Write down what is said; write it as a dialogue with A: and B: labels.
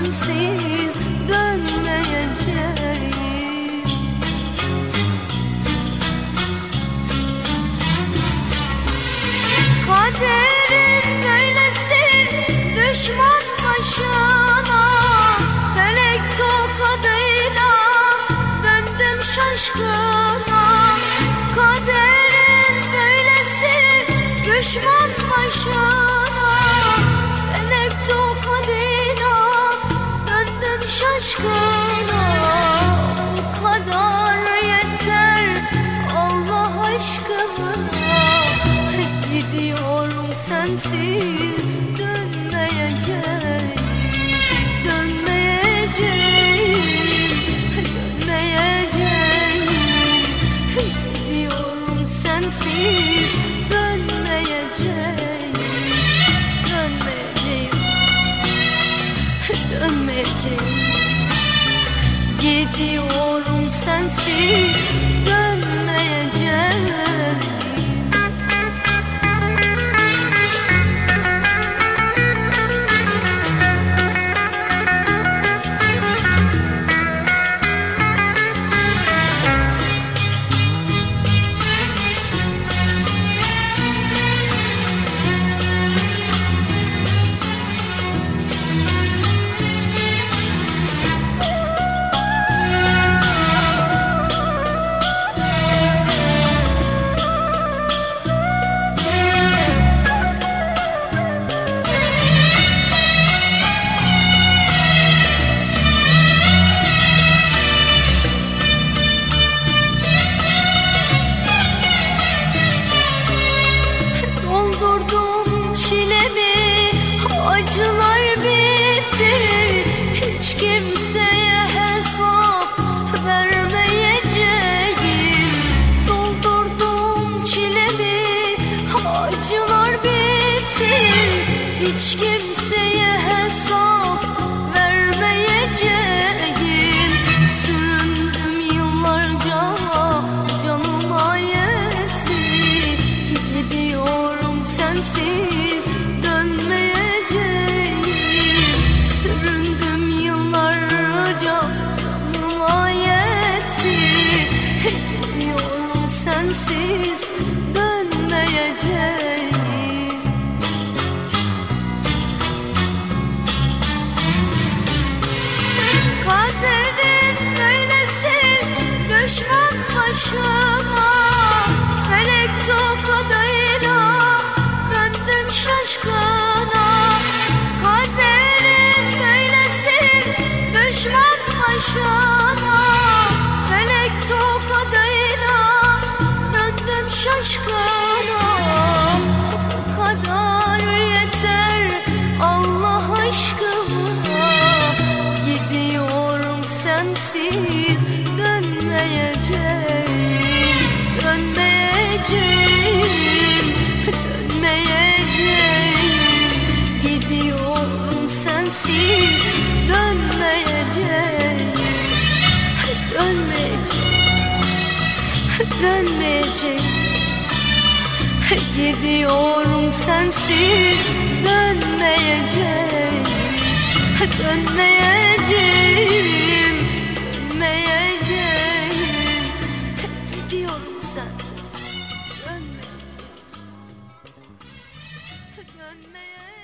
A: sensiz dönmeyeceğim. Kaderin böylesi düşman başına, felek tokadıyla döndüm şaşkına. Kaderin böylesi düşman başına, felek tokadıyla döndüm şaşkına. Bu kadar yeter Allah aşkına, gidiyorum sensiz dönmeyeceğim. Dönmeyeceğim, dönmeyeceğim. Gidiyorum sensiz dönmeyeceğim. Dönmeyeceğim, dönmeyeceğim. Gidiyorum sensiz dönmeyeceğim. Acılar bitti, hiç kimseye hesap vermeyeceğim. Doldurdum çilemi, acılar bitti, hiç kimseye hesap vermeyeceğim. Süründüm yıllarca, canıma yetti, gidiyorum sensiz dönmeye. Süründüm yıllarca, canıma yetti, gidiyorum sensiz dönmeyeceğim. Kaderin böylesi düşman başıma, felek tokadıyla döndüm şaşkına. Kaderin böylesi düşman başıma, felek tokadıyla döndüm şaşkına. Bu kadar yeter Allah aşkına, gidiyorum sensiz dönmeyeceğim. Dönmeyeceğim, dönmeyeceğim. Gidiyorum sensiz dönmeyeceğim. Dönmeyeceğim, dönmeyeceğim. Gidiyorum sensiz dönmeyeceğim. Dönmeyeceğim, dönmeyeceğim. Gidiyorum sensiz dönmeyeceğim. Dönmeyeceğim.